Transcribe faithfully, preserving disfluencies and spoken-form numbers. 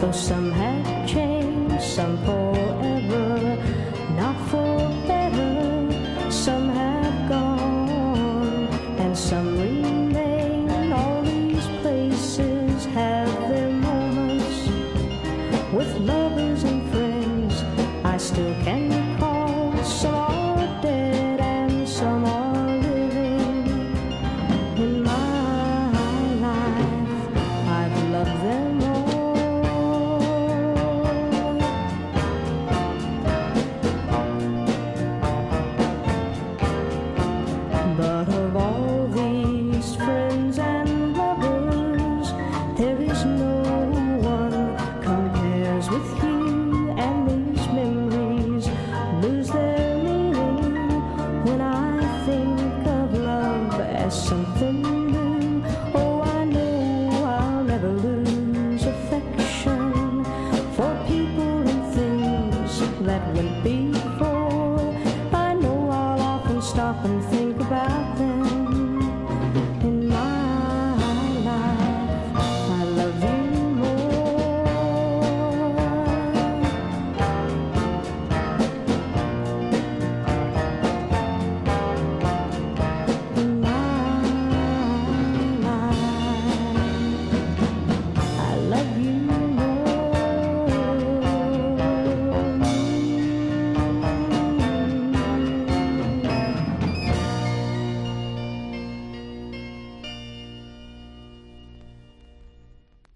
Though some have changed, some forever, not for better. Some have gone and some remain. All these places have their moments. With lovers and friends, I still can